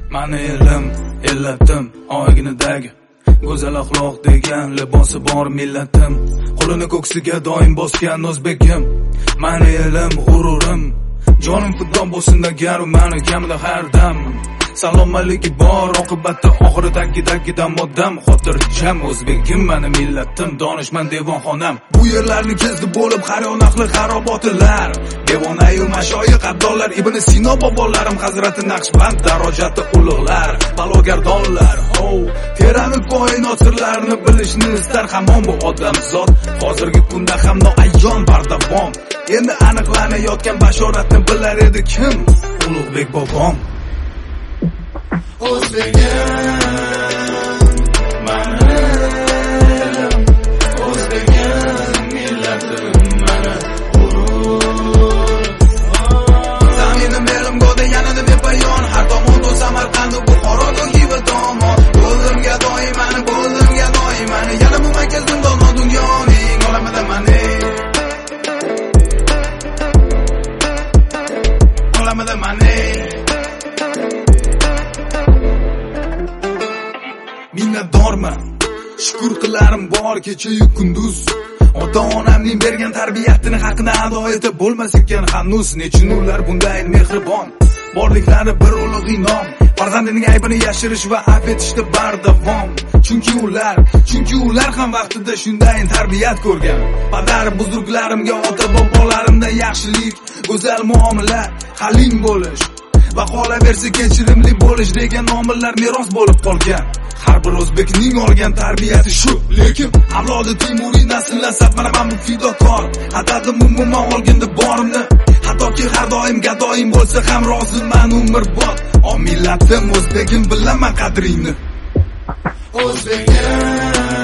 Mani elim, ellatim, oyginidagi go'zal axloq degan libosi bor millatim. Qo'lini ko'ksiga doim bosgan o'zbekim. Mani elim, g'ururim, jonim fido bo'lsin agar mani kamida har dam. Salomatlik bor, oqibatda oxiri taggidan moddam. Xotirjam o'zbekim, mani millatim, donishmand devonxonam. Bu yerlarni kezdi bo'lib har yoqli xarobotilar. Devonayu mashoyix abdollar, Ibn Sino bobolarim, Hazrati Naqshband darajati ulug'lar, balogardonlar. Terani koinot sirlarini bilishni istar hamon bu odamzod. Hozirgi kunda ham noayyon bardavom. Endi aniqlanayotgan bashoratni bilar edi kim? Ulug'bek bobom. O'zbegim, mani elim, o'zbegim, millatim, mani g'urur. Zaminim elim go'da yanada bepayon, har tomon Samarqand, Buxoro, Xiva tomon. Bo'ldimga doimani, yana bu makka zindon dunyoning olamida mani. Olamida mani. Minnatdorman, shukr qilarim bor kecha-yu kunduz. Ota-onamning bergan tarbiyatini haqini ado etib bo'lmas ekan hanuz. Nechun ular bunday mehribon, borliklari bir ulug' inom. Farzandining aybini yashirish va afv etishda bardavom. Chunki ular ham vaqtida shunday tarbiyat ko'rgan. Padar buzruglarimga, ota bobolarimdan yaxshilik, go'zal muomala, halim bo'lish va qolaversa kechirimli bo'lish degan omillar meros bo'lib qolgan. Har bir o'zbekning olgan tarbiyati shu, lekin avlodi Timuriy nasllasab mana men fidokor. Atadim umuman olganda borimni, hattoki har doim gadoyim bo'lsa ham roziman umrbod. O millatim, o'zbegim, bilaman qadringni. O'zbegim